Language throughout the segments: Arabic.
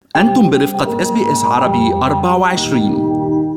أنتم برفقة SBS عربي 24.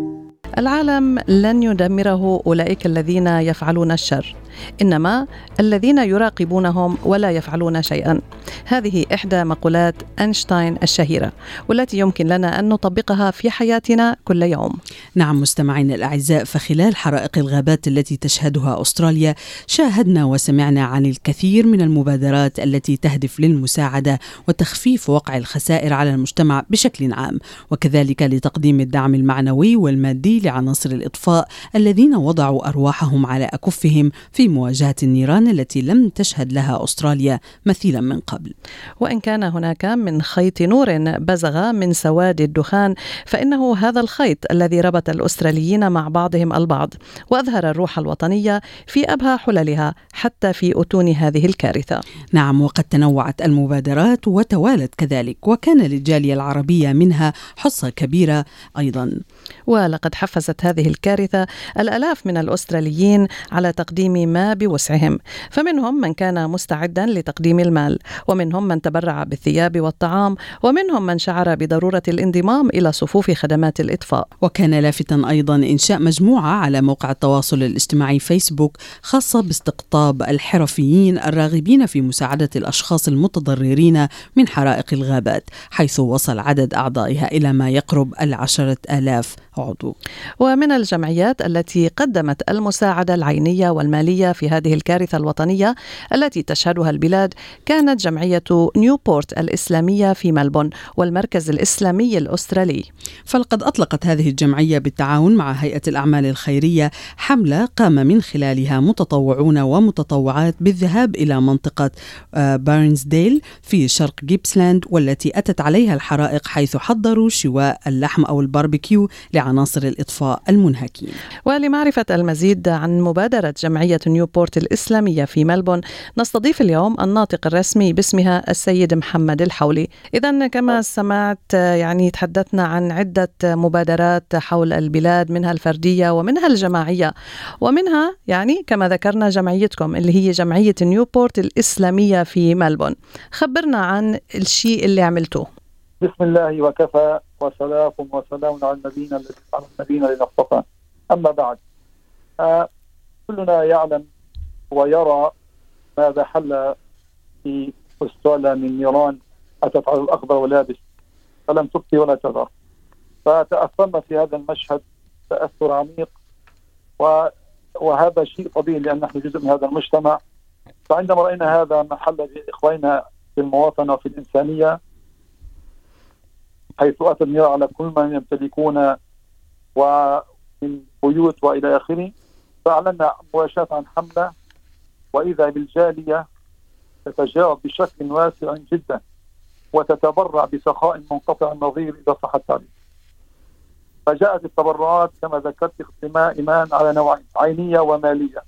العالم لن يدمره أولئك الذين يفعلون الشر، إنما الذين يراقبونهم ولا يفعلون شيئا. هذه إحدى مقولات أينشتاين الشهيرة، والتي يمكن لنا أن نطبقها في حياتنا كل يوم. نعم مستمعينا الأعزاء، فخلال حرائق الغابات التي تشهدها أستراليا شاهدنا وسمعنا عن الكثير من المبادرات التي تهدف للمساعدة وتخفيف وقع الخسائر على المجتمع بشكل عام، وكذلك لتقديم الدعم المعنوي والمادي لعناصر الإطفاء الذين وضعوا أرواحهم على أكفهم في مواجهة النيران التي لم تشهد لها أستراليا مثيلا من قبل. وإن كان هناك من خيط نور بزغ من سواد الدخان، فإنه هذا الخيط الذي ربط الأستراليين مع بعضهم البعض وأظهر الروح الوطنية في أبهى حللها حتى في أتون هذه الكارثة. نعم، وقد تنوعت المبادرات وتوالت كذلك، وكان للجالية العربية منها حصة كبيرة أيضا. ولقد حفزت هذه الكارثة الآلاف من الأستراليين على تقديم ما بوسعهم، فمنهم من كان مستعدا لتقديم المال، ومنهم من تبرع بالثياب والطعام، ومنهم من شعر بضرورة الانضمام إلى صفوف خدمات الإطفاء. وكان لافتا أيضا إنشاء مجموعة على موقع التواصل الاجتماعي فيسبوك خاصة باستقطاب الحرفيين الراغبين في مساعدة الأشخاص المتضررين من حرائق الغابات، حيث وصل عدد أعضائها إلى ما يقرب 10,000 عضو. ومن الجمعيات التي قدمت المساعدة العينية والمالية في هذه الكارثة الوطنية التي تشهدها البلاد كانت جمعية نيوبورت الإسلامية في ملبون والمركز الإسلامي الأسترالي. فلقد أطلقت هذه الجمعية بالتعاون مع هيئة الأعمال الخيرية حملة قام من خلالها متطوعون ومتطوعات بالذهاب إلى منطقة بارنزديل في شرق جيبسلاند، والتي أتت عليها الحرائق، حيث حضروا شواء اللحم أو الباربيكيو لعناصر الإطفاء المنهكين. ولمعرفة المزيد عن مبادرة جمعية نيوبورت الإسلامية في ملبون نستضيف اليوم الناطق الرسمي باسمها السيد محمد الحولي. إذن كما سمعت يعني تحدثنا عن عدة مبادرات حول البلاد، منها الفردية ومنها الجماعية ومنها يعني كما ذكرنا جمعيتكم اللي هي جمعية نيوبورت الإسلامية في ملبون. خبرنا عن الشيء اللي عملتوه. بسم الله وكفى وسلام على النبيين الذين اصطفى. أما بعد، كلنا يعلم ويرى ماذا حل في أستراليا من نيران أتت على الأخضر واليابس فلم تبقي ولا تذر، فتأثرنا في هذا المشهد تأثر عميق، وهذا شيء طبيعي لأن نحن جزء من هذا المجتمع. فعندما رأينا هذا ما حل بإخواننا في المواطنة وفي الإنسانية، حيث أتت النيران على كل من يمتلكون ومن بيوت وإلى آخره، فأعلنا مباشرة عن حملة، وإذا بالجالية تتجاوب بشكل واسع جدا وتتبرع بسخاء منقطع النظير إذا صح التعبير. فجاءت التبرعات كما ذكرت اختماء على نوعين، عينية ومالية.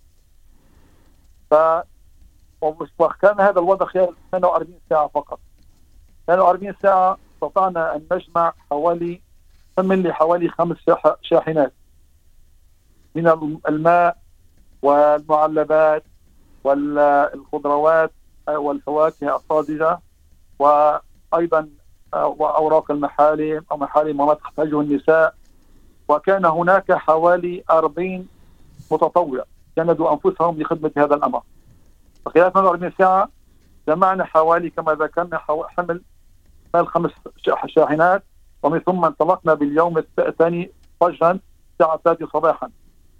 وكان هذا الوضع خلال 48 ساعة فقط. 48 ساعة استطعنا أن نجمع حوالي 5 شاحنات من الماء والمعلبات والخضروات والفواكه الطازجة، وأيضا وأوراق المحالم أو محالم ما تحتاجه النساء. وكان هناك حوالي 40 متطوع جندوا أنفسهم لخدمة هذا الأمر. فخلال 48 ساعة جمعنا حوالي كما ذكرنا حمل 5 شاحنات، ومن ثم انطلقنا باليوم الثاني فجرا الساعة 3 صباحا،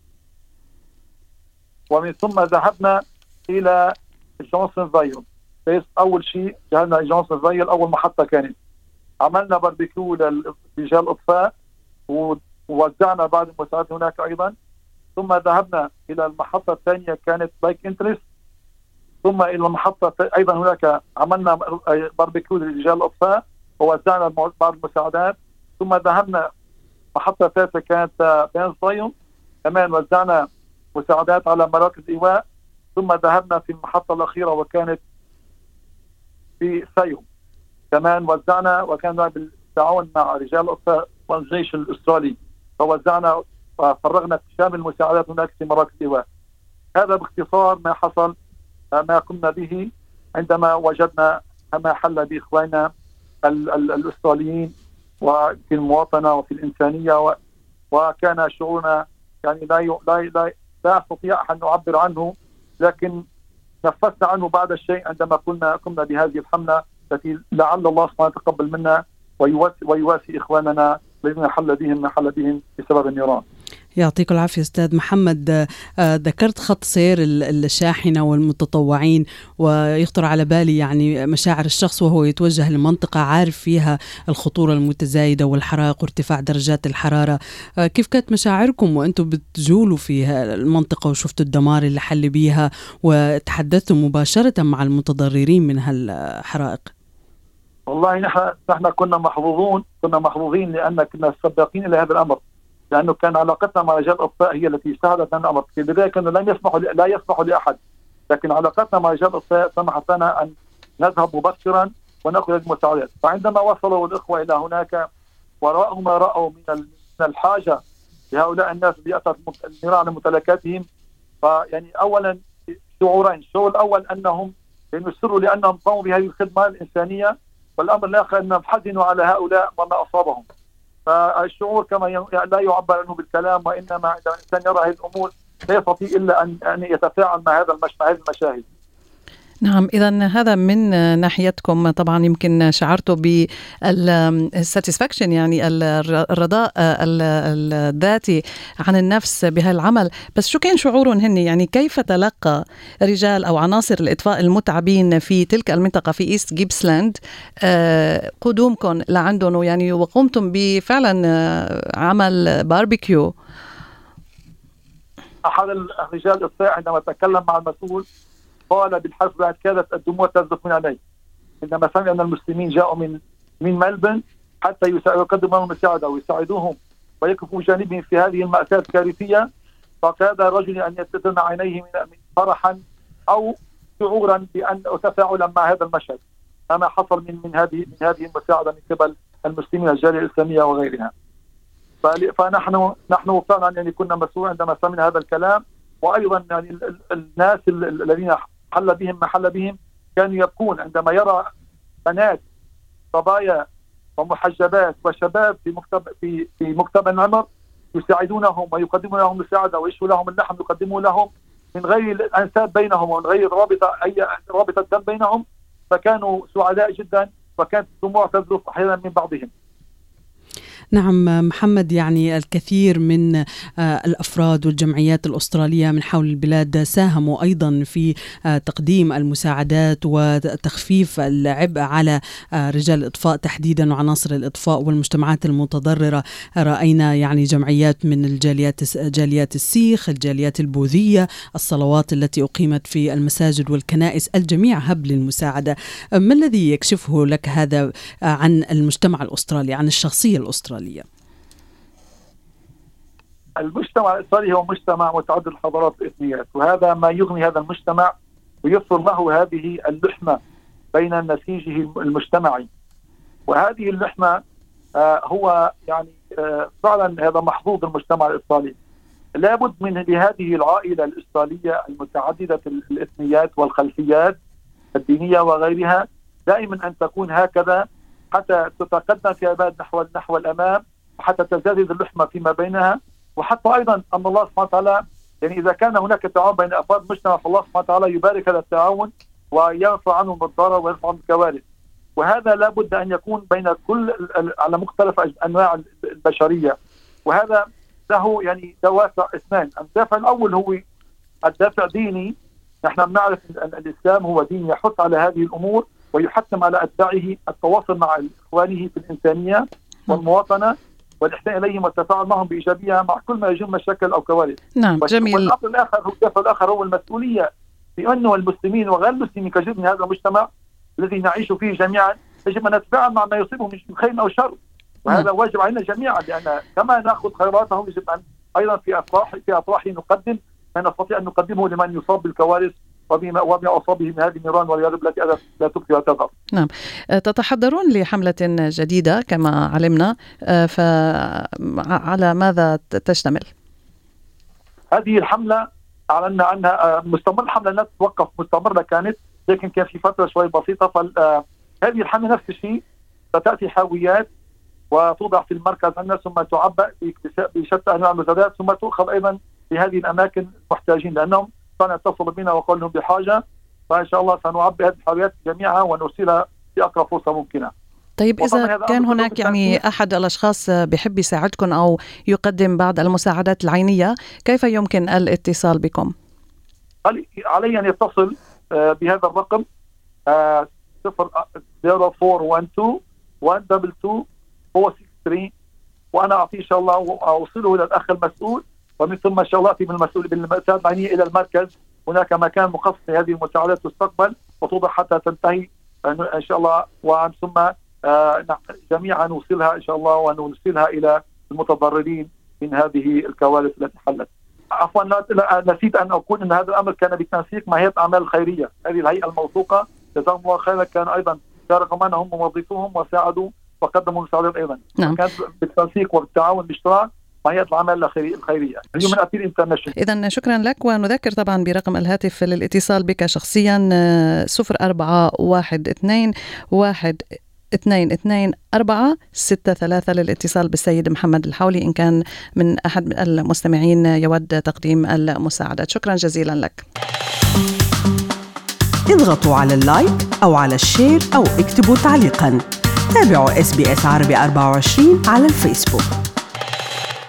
ومن ثم ذهبنا إلى جونسون فايل. أول شيء جهزنا جونسون فايل، أول محطة كانت عملنا باربيكيو لرجال الإطفاء ووزعنا بعض المساعدات هناك أيضا. ثم ذهبنا إلى المحطة الثانية كانت لايك انترست، ثم إلى المحطة أيضا هناك عملنا باربيكيو لرجال الإطفاء ووزعنا بعض المساعدات. ثم ذهبنا محطة ثالثة كانت بينزايون، كمان وزعنا مساعدات على مراكز إيواء. ثم ذهبنا في المحطة الأخيرة وكانت في سايوم، كمان وزعنا، وكان بالتعاون مع رجال الإطفاء والجيش الأسترالي، فوزعنا وفرغنا شامل المساعدات هناك في مراكز إيواء. هذا باختصار ما حصل، ما قمنا به عندما وجدنا ما حل بإخواننا الأستراليين وفي المواطنة وفي الإنسانية، وكان شعورنا يعني لا أستطيع أن أعبر عنه، لكن نفسنا عنه بعد الشيء عندما قمنا بهذه الحملة التي لعل الله سبحانه يتقبل منا ويواسي إخواننا الذين حل بهم بسبب النيران. يعطيك العافية أستاذ محمد. ذكرت خط سير الشاحنة والمتطوعين، ويخطر على بالي يعني مشاعر الشخص وهو يتوجه لمنطقة عارف فيها الخطورة المتزايدة والحرائق وارتفاع درجات الحرارة. كيف كانت مشاعركم وأنتم بتجولوا في المنطقة وشفتوا الدمار اللي حل بيها وتحدثتوا مباشرة مع المتضررين من هالحرائق؟ والله نحن كنا محظوظين لأن كنا سباقين إلى هذا الأمر، لأنه كان علاقتنا مع رجال الإطفاء هي التي ساعدت لنا الأمر. في البداية كانوا لا يسمحوا لأحد، لكن علاقتنا مع رجال الإطفاء سمحت لنا أن نذهب مبكرا ونأخذ المساعدات. فعندما وصلوا الإخوة إلى هناك ورأوا ما رأوا من الحاجة لهؤلاء الناس الذين أتت النيران على ممتلكاتهم، فيعني أولا شعورين. الشعور الأول أنهم يسروا لأنهم قاموا بهذه الخدمة الإنسانية، والأمر الآخر أنهم حزنوا على هؤلاء وما أصابهم. فالشعور كما لا يعبر عنه بالكلام، وإنما عندما الإنسان يرى هذه الأمور لا يستطيع إلا أن يتفاعل مع هذه المشاهد. نعم، إذن هذا من ناحيتكم. طبعا يمكن شعرتوا بالساتسفاكشن، يعني الرضاء الذاتي عن النفس بهالعمل، بس شو كان شعورهم هن؟ يعني كيف تلقى رجال أو عناصر الإطفاء المتعبين في تلك المنطقة في إيست جيبسلاند قدومكم لعندهم، يعني وقمتم بفعلا عمل باربيكيو؟ أحد الرجال الإطفاء عندما تكلم مع المسؤول قال بالحرف بعد كادت الدموع تذرف من عينيه عندما سمع أن المسلمين جاءوا من ملبن حتى يقدموا لهم المساعدة ويساعدوهم ويقفوا جانبهم في هذه المأساة الكارثية. فكاد الرجل أن يتدمع عينيه من فرحا أو شعورا بأن تفاعلا مع هذا المشهد، ما حصل من هذه المساعدة من قبل المسلمين الجالية الإسلامية وغيرها. فنحن فعلا يعني كنا مسؤولين عندما سمعنا هذا الكلام. وأيضا يعني الناس الذين حل بهم ما حل بهم كانوا يبكون عندما يرى بنات صبايا ومحجبات وشباب في مكتب العمر يساعدونهم ويقدمون لهم مساعدة ويشوا لهم اللحم يقدموا لهم من غير الأنساب بينهم ومن غير رابطة دم بينهم. فكانوا سعداء جدا وكانت الدموع تذرف أحيانا من بعضهم. نعم محمد، يعني الكثير من الأفراد والجمعيات الأسترالية من حول البلاد ساهموا أيضا في تقديم المساعدات وتخفيف العبء على رجال الإطفاء تحديدا وعناصر الإطفاء والمجتمعات المتضررة. رأينا يعني جمعيات من جاليات السيخ، الجاليات البوذية، الصلوات التي أقيمت في المساجد والكنائس، الجميع هب للمساعدة. ما الذي يكشفه لك هذا عن المجتمع الأسترالي، عن الشخصية الأسترالية؟ المجتمع الإسرائيلي هو مجتمع متعدد الحضارات والإثنيات، وهذا ما يغني هذا المجتمع ويصل له هذه اللحمة بين نسيجه المجتمعي. وهذه اللحمة هو يعني فعلا هذا محظوظ المجتمع الإسرائيلي. لابد من لهذه العائلة الإسرائيلية المتعددة الإثنيات والخلفيات الدينية وغيرها دائما أن تكون هكذا حتى تتقدم في عباد نحو الأمام، وحتى تزداد اللحمة فيما بينها، وحتى أيضا أن الله سبحانه وتعالى يعني إذا كان هناك تعاون بين أفراد المجتمع فالله سبحانه وتعالى يبارك هذا التعاون ويرفع عنهم الضرر ويرفع عنهم الكوارث. وهذا لابد أن يكون بين كل على مختلف أنواع البشرية. وهذا له يعني دوافع اثنان. الدافع الأول هو الدافع ديني. نحن نعرف أن الإسلام هو دين يحث على هذه الأمور ويحتم على أتباعه التواصل مع إخوانه في الإنسانية والمواطنة والإحسان إليهم والتفاعل معهم بإيجابية مع كل ما يجم مشاكل أو كوارث. نعم جميل. والأمر الآخر هو المسؤولية بأنه المسلمين وغير المسلمين كجزء من هذا المجتمع الذي نعيش فيه جميعا يجب أن نتفاعل مع ما يصيبهم من خير أو شر، وهذا واجب علينا جميعا، لأن كما نأخذ خيراتهم يجب أن أيضا في أفراح نقدم ما نستطيع أن نقدمه لمن يصاب بالكوارث وبما أصابه من هذه النيران واليارب التي لا تبقي وتذر. نعم، تتحضرون لحملة جديدة كما علمنا، فعلى ماذا تشتمل؟ هذه الحملة أعلنا عنها مستمر. الحملة لا تتوقف، مستمرة كانت، لكن كان في فترة شوي بسيطة. فهذه الحملة نفس الشيء ستأتي حاويات وتوضع في المركز عندنا، ثم تعبأ بشتى أنواع المزادات، ثم تؤخذ أيضا بهذه الأماكن المحتاجين، لأنهم كانوا يتصلوا بنا وقالوا لهم بحاجة. فإن شاء الله سنعبئ هذه الحاويات جميعها ونرسلها في أقرب فرصة ممكنة. طيب إذا كان هناك يعني أحد الأشخاص بحب يساعدكم أو يقدم بعض المساعدات العينية، كيف يمكن الاتصال بكم؟ علي أن يتصل بهذا الرقم 0412-122-463، وأنا أعطيه إن شاء الله وأوصله إلى الأخ المسؤول، ومن ثم إن شاء الله أتي من المسؤول بالمساعدة العينية إلى المركز. هناك مكان مخصص لهذه المساعدات تستقبل وتوضع حتى تنتهي إن شاء الله، ومن ثم جميعا نوصلها إن شاء الله ونرسلها إلى المتضررين من هذه الكوارث التي حلت. عفوا نسيت أن أقول أن هذا الأمر كان بتنسيق مع هيئة الأعمال الخيرية، هذه الهيئة الموثوقة جزاهم الله خيرا، كان أيضا شاركوا معنا هم موظفوهم وساعدوا وقدموا مساعدات أيضا. نعم. كانت بالتنسيق والتعاون بالاشتراك مع هيئة الأعمال الخيرية اليوم الأبيل انترناشونال. إذا شكرا لك، ونذكر طبعا برقم الهاتف للاتصال بك شخصيا 0412-122-463 للاتصال بالسيد محمد الحولي إن كان من أحد المستمعين يود تقديم المساعدات. شكرا جزيلا لك. اضغطوا على اللايك أو على الشير أو اكتبوا تعليقا. تابعوا SBS عربي 24 على الفيسبوك.